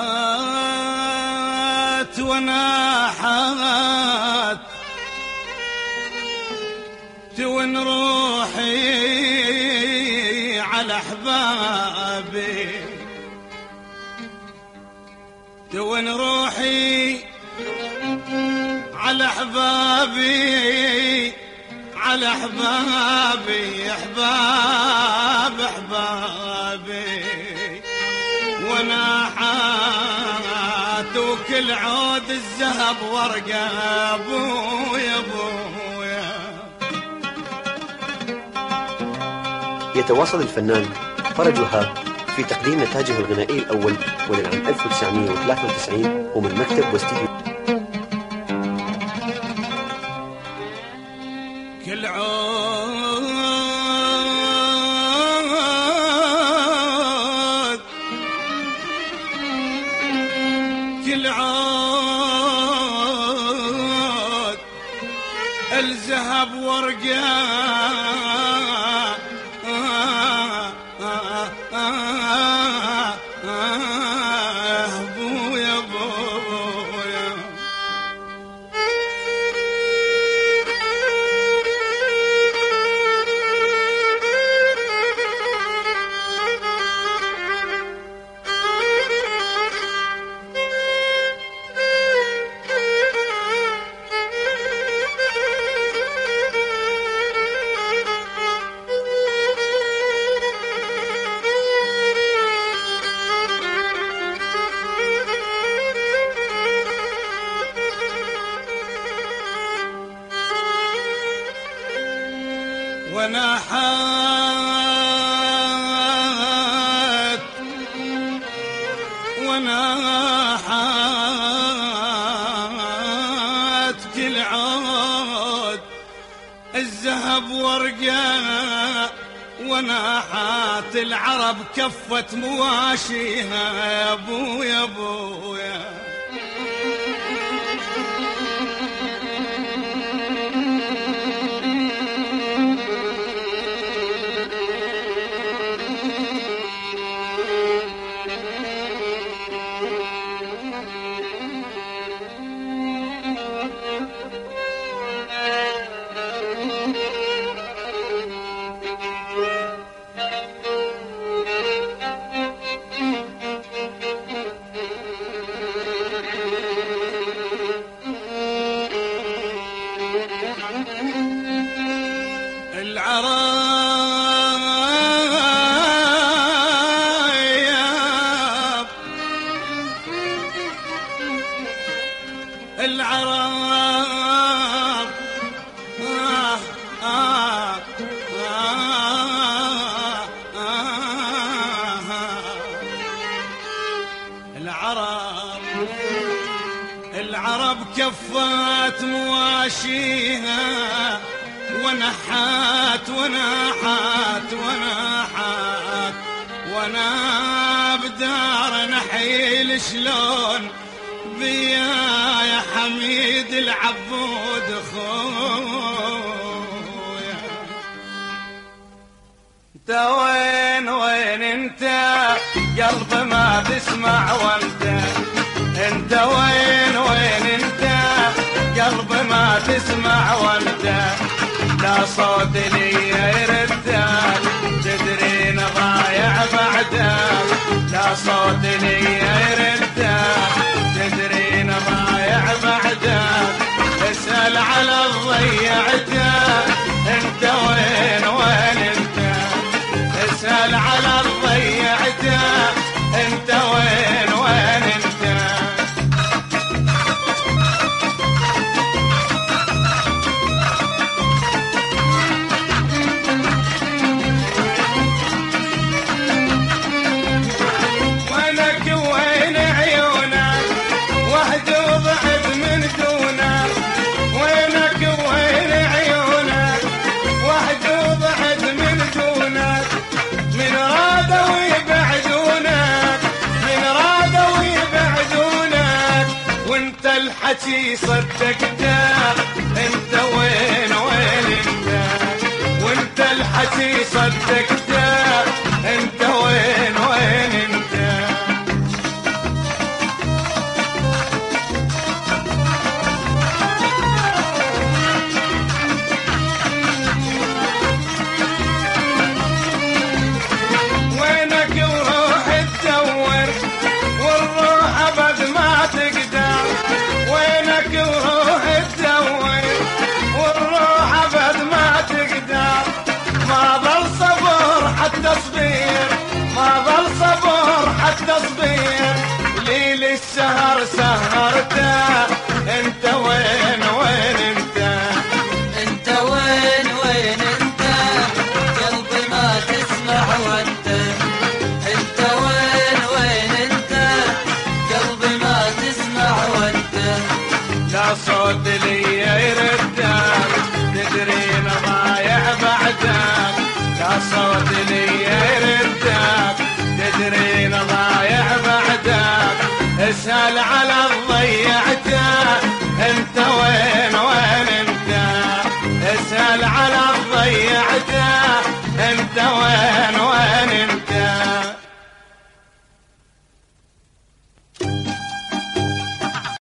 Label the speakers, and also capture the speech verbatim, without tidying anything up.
Speaker 1: وناحت وناحت تون روحي على أحبابي، تون روحي على أحبابي، على أحبابي، أحباب أحبابي. وناحت وكل عود الذهب ورقة أبويا أبويا.
Speaker 2: يتواصل الفنان فرج وهاب في تقديم نتاجه الغنائي الأول وللعام ألف وتسعمئة وثلاثة وتسعين ومن مكتب واستديو.
Speaker 1: كل عود كل عود الذهب ورقة أبويا أبويا. وناحت وناحت كل عود الذهب ورقة، وناحت العرب كفت مواشيها يا أبويا أبويا. العرب العرب آه آه آه العرب العرب كفت مواشيها، ونحات ونحات ونحات وانا بدار نحيل شلون بيا يا حميد العبود خويا. انت وين وين انت قلبي ما تسمع وانت، انت وين وين انت قلبي ما تسمع وانت. لا صوت لي يردال تدرين ضايع بعدك، لا صوت لي يردال تدرين ضايع بعدك. اسأل على الضيعته انت وين وين انت، اسأل على الضيعته انت وين وين انت. الحكي صدقته انت وين وين انت، وانت الحكي صدقته انت وين وين انت. اسأل على الضيعته انت وين وين انت، اسأل على الضيعته انت وين وين انت.